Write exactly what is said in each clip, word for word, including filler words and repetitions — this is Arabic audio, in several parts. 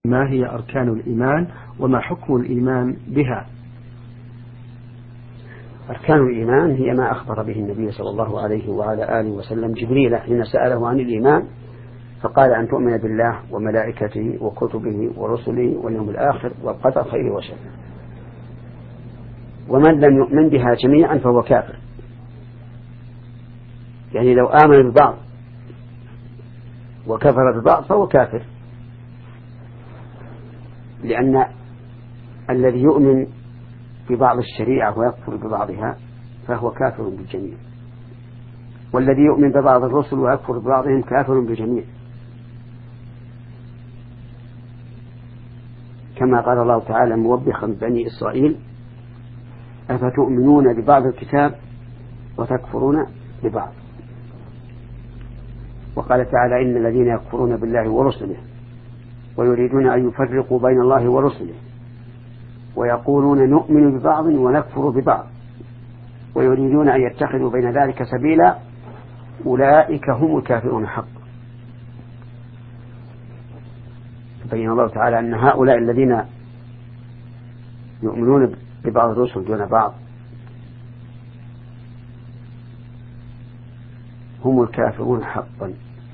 ما هي أركان الإيمان وما حكم الإيمان بها؟ أركان الإيمان هي ما أخبر به النبي صلى الله عليه وعلى آله وسلم جبريل حين سأله عن الإيمان فقال أن تؤمن بالله وملائكته وكتبه ورسله واليوم الآخر والقدر خيره وشره. ومن لم يؤمن بها جميعا فهو كافر، يعني لو آمن ببعض وكفر ببعض فهو كافر، لأن الذي يؤمن ببعض الشريعة ويكفر ببعضها فهو كافر بالجميع، والذي يؤمن ببعض الرسل ويكفر ببعضهم كافر بالجميع، كما قال الله تعالى موبخا بني إسرائيل: أفتؤمنون ببعض الكتاب وتكفرون ببعض. وقال تعالى: إن الذين يكفرون بالله ورسله ويريدون أن يفرقوا بين الله ورسله ويقولون نؤمن ببعض ونكفر ببعض ويريدون أن يتخذوا بين ذلك سبيلا أولئك هم الكافرون حقا. بين الله تعالى أن هؤلاء الذين يؤمنون ببعض الرسل دون بعض هم الكافرون حقا.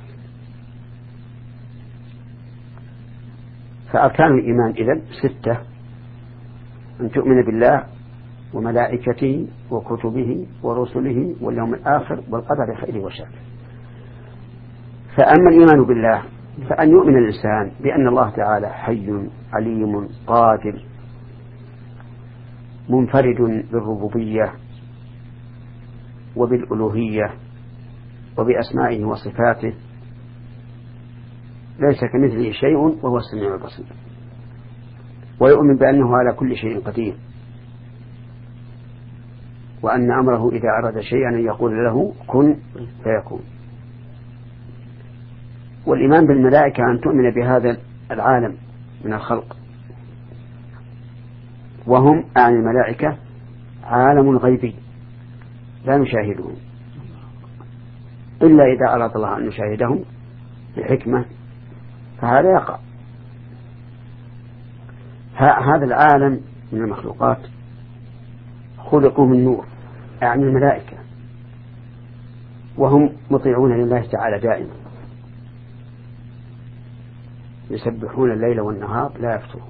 فأركان الإيمان إذن ستة: أن تؤمن بالله وملائكته وكتبه ورسله واليوم الآخر والقدر خيره وشره. فأما الإيمان بالله فأن يؤمن الإنسان بأن الله تعالى حي عليم قادر منفرد بالربوبية وبالألوهية وبأسمائه وصفاته، ليس كمثله شيء وهو السميع البصير. ويؤمن بأنه على كل شيء قدير، وأن أمره إذا أراد شيئا أن يقول له كن فيكون. والإيمان بالملائكة أن تؤمن بهذا العالم من الخلق، وهم أعني الملائكة عالم غيبي لا نشاهدهم إلا إذا أراد الله أن نشاهدهم بحكمة، فهذا يقع. هذا العالم من المخلوقات خلقوا من نور، أعني الملائكة، وهم مطيعون لله تعالى دائما، يسبحون الليل والنهار لا يفترون.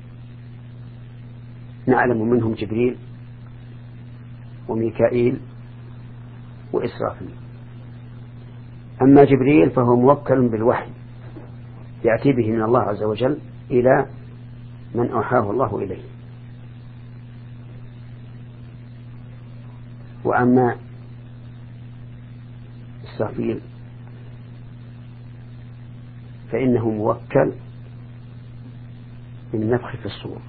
نعلم منهم جبريل وميكائيل وإسرافيل. أما جبريل فهو موكل بالوحي يأتي به من الله عز وجل إلى من أوحاه الله إليه. وأما إسرافيل فإنه موكل بالنفخ في الصور.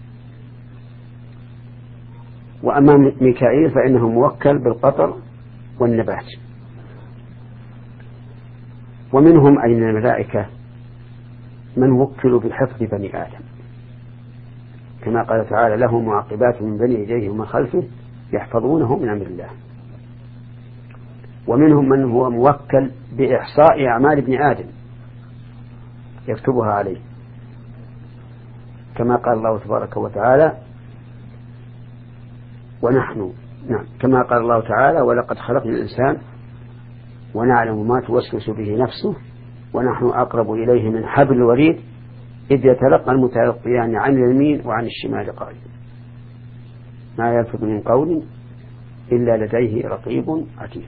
وأما ميكائيل فإنه موكل بالقطر والنبات. ومنهم أي من الملائكة من وكلوا بحفظ بني آدم، كما قال تعالى: له معقبات من بين يديه ومن خلفه يحفظونه من أمر الله. ومنهم من هو موكل بإحصاء أعمال ابن آدم يكتبها عليه، كما قال الله تبارك وتعالى: ونحن نعم كما قال الله تعالى: ولقد خلقنا الإنسان ونعلم ما توسوس به نفسه ونحن أقرب إليه من حبل الوريد إذ يتلقى المتلقيان عن اليمين وعن الشمال قائل ما يلفظ من قول إلا لديه رقيب عتيد.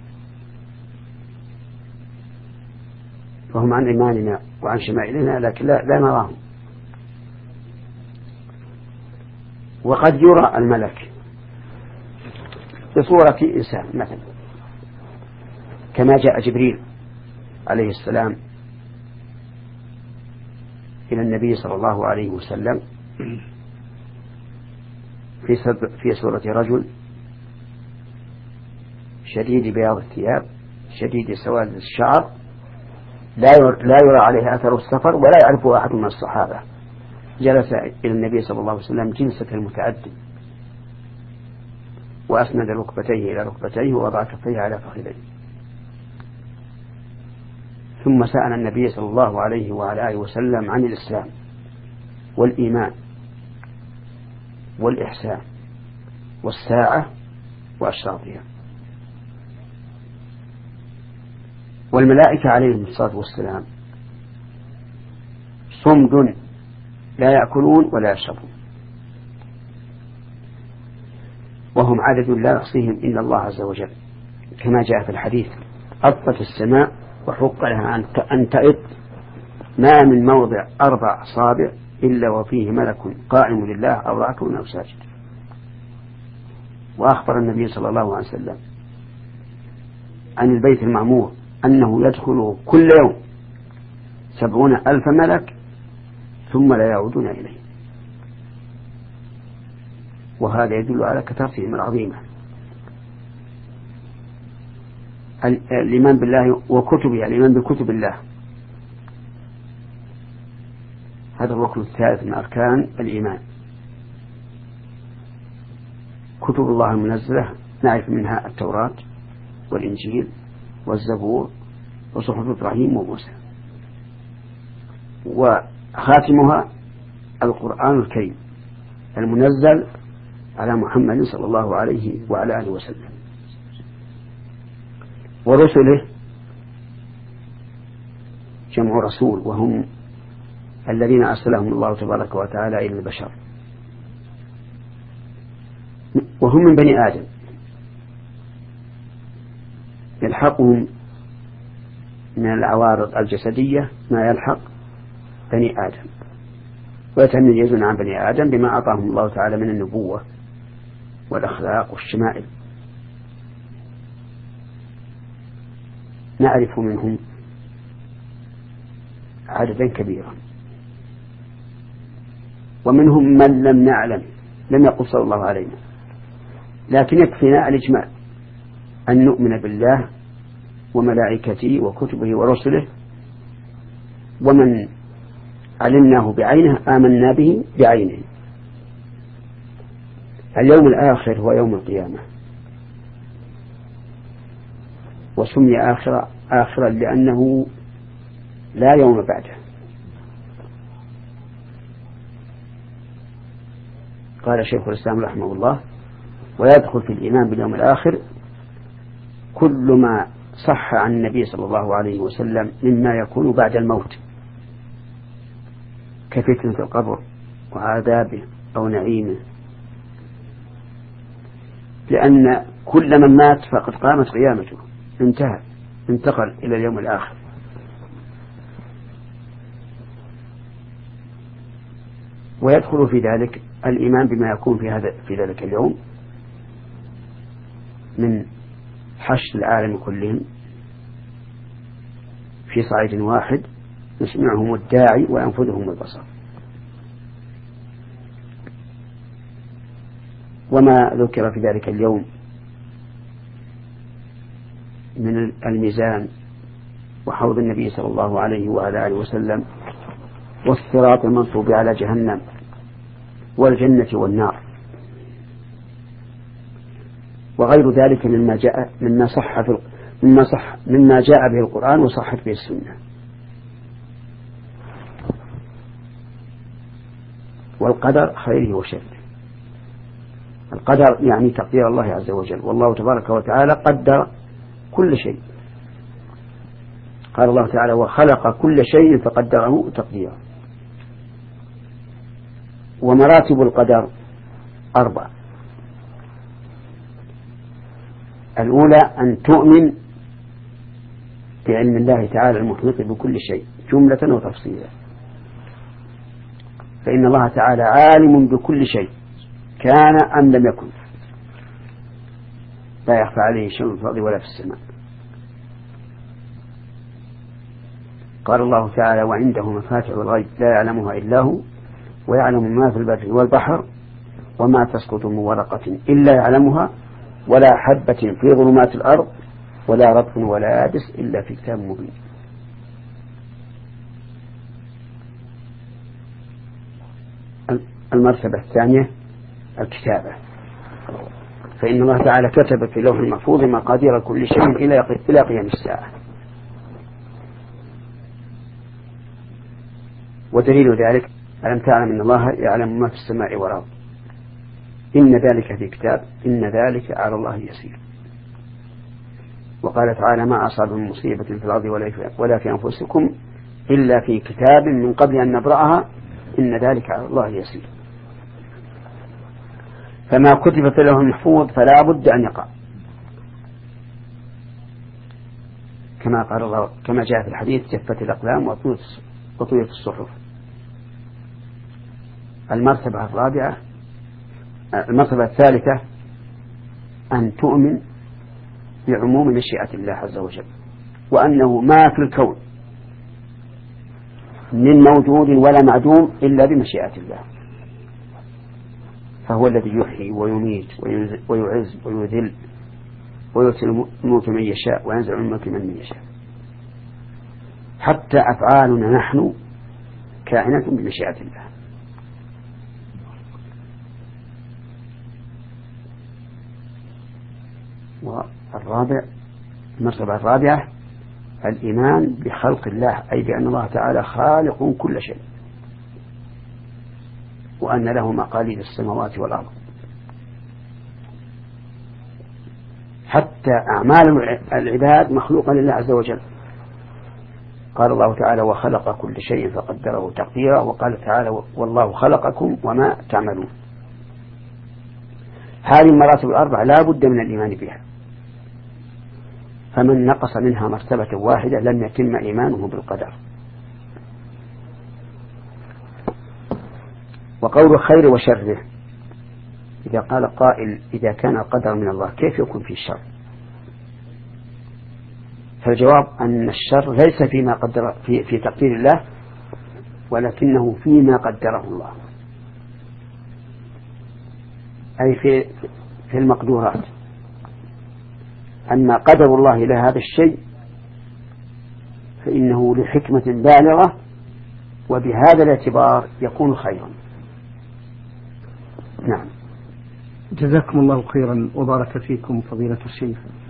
فهم عن إيماننا وعن شمائلنا لكن لا, لا نراهم. وقد يرى الملك بصورة إنسان مثلا، كما جاء جبريل عليه السلام إلى النبي صلى الله عليه وسلم في صورة رجل شديد بياض الثياب شديد سواد الشعر لا يرى عليه أثر السفر ولا يعرفه أحد من الصحابة. جلس إلى النبي صلى الله عليه وسلم جلسة المتعدي وأسند ركبتيه إلى ركبتيه ووضع كفيه على فخذيه، ثم سأل النبي صلى الله عليه وعلى آله وسلم عن الإسلام والإيمان والإحسان والساعة وأشراطها. والملائكة عليهم الصلاة والسلام صمد لا يأكلون ولا يشربون، وهم عدد لا يحصيهم إلا الله عز وجل، كما جاء في الحديث: أطت السماء وحق لها أن تئط، ما من موضع أربع أصابع إلا وفيه ملك قائم لله أو راكع أو ساجد. وأخبر النبي صلى الله عليه وسلم عن البيت المعمور أنه يدخله كل يوم سبعون ألف ملك ثم لا يعودون إليه، وهذا يدل على كثرتهم العظيمة. الإيمان بالله وكتبه، الإيمان بكتب الله، هذا الركن الثالث من أركان الإيمان. كتب الله المنزلة نعرف منها التوراة والإنجيل والزبور وصحف إبراهيم وموسى، وخاتمها القرآن الكريم المنزل على محمد صلى الله عليه وعلى آله وسلم. ورسله جمع رسول، وهم الذين أرسلهم الله تبارك وتعالى إلى البشر، وهم من بني آدم، يلحقهم من العوارض الجسدية ما يلحق بني آدم، ويتميزون عن بني آدم بما أعطاهم الله تعالى من النبوة والأخلاق والشمائل. نعرف منهم عددا كبيرا، ومنهم من لم نعلم، لم يقص الله علينا، لكن يكفينا الإجمال أن نؤمن بالله وملائكته وكتبه ورسله، ومن علمناه بعينه آمنا به بعينه. اليوم الآخر هو يوم القيامة، وسمي آخرا آخرا لأنه لا يوم بعده. قال شيخ الإسلام رحمه الله: ويدخل في الإيمان باليوم الآخر كل ما صح عن النبي صلى الله عليه وسلم مما يكون بعد الموت، كفتنة القبر وعذابه أو نعيمه، لأن كل من مات فقد قامت قيامته، انتهى، انتقل إلى اليوم الآخر. ويدخل في ذلك الإيمان بما يكون في هذا في ذلك اليوم من حشر العالم كلهم في صعيد واحد يسمعهم الداعي وينفذهم البصر. وما ذكر في ذلك اليوم من الميزان وحوض النبي صلى الله عليه وعلى آله وسلم والصراط المنصوب على جهنم والجنة والنار وغير ذلك مما جاء مما صح في مما صح مما جاء به القرآن وصحت به السنة. والقدر خيره وشره. القدر يعني تقدير الله عز وجل، والله تبارك وتعالى قدر كل شيء. قال الله تعالى: وخلق كل شيء فقدره تقديرا. ومراتب القدر أربع: الأولى أن تؤمن بعلم الله تعالى المحيط بكل شيء جملة وتفصيلا، فإن الله تعالى عالم بكل شيء كان أم لم يكن، لا يخفى عليه شيء في الأرض ولا في السماء. قال الله تعالى: وعنده مفاتح الغيب لا يعلمها إلا هو ويعلم ما في البر والبحر وما تسقط من ورقة إلا يعلمها ولا حبة في ظلمات الأرض ولا رطب ولا يابس إلا في كتاب مبين. المرتبة الثانية الكتابة، فإن الله تعالى كتب في لوح المحفوظ مقادير كل شيء إلى قيام الساعة. ودليل ذلك ألم تعلم أن الله يعلم ما في السماء والأرض إن ذلك في كتاب إن ذلك على الله يسير. وقال تعالى ما أصاب من مصيبة في الأرض ولا في أنفسكم إلا في كتاب من قبل أن نبرأها إن ذلك على الله يسير. فما كتب في اللوح المحفوظ فلا بد أن يقع كما قال الله كما جاء في الحديث جفت الأقلام وطويت الصحف. المرتبة الرابعة المرتبة الثالثة أن تؤمن بعموم مشيئة الله عز وجل وأنه ما في الكون من موجود ولا معدوم إلا بمشيئة الله، فهو الذي يحيي ويميت ويعز ويذل ويرسل الموت من يشاء وينزع الملك من يشاء. حتى أفعالنا نحن كائنة بمشيئة الله. والرابع المرتبة الرابعة الإيمان بخلق الله، أي بأن الله تعالى خالق كل شيء وأن له مقاليد السماوات والأرض. حتى أعمال العباد مخلوقة لله عز وجل. قال الله تعالى وخلق كل شيء فقدره تقديرا، وقال تعالى والله خلقكم وما تعملون. هذه المراتب الأربعة لا بد من الإيمان بها، فمن نقص منها مرتبة واحدة لم يتم إيمانه بالقدر. وقول خير وشره، إذا قال قائل إذا كان القدر من الله كيف يكون في الشر؟ فالجواب أن الشر ليس فيما قدر في, في تقدير الله ولكنه فيما قدره الله، أي في, في المقدورات. أما قدر الله لهذا الشيء فإنه لحكمة بالغة وبهذا الاعتبار يكون خيرا. نعم. جزاكم الله خيرا وبارك فيكم فضيلة الشيخ.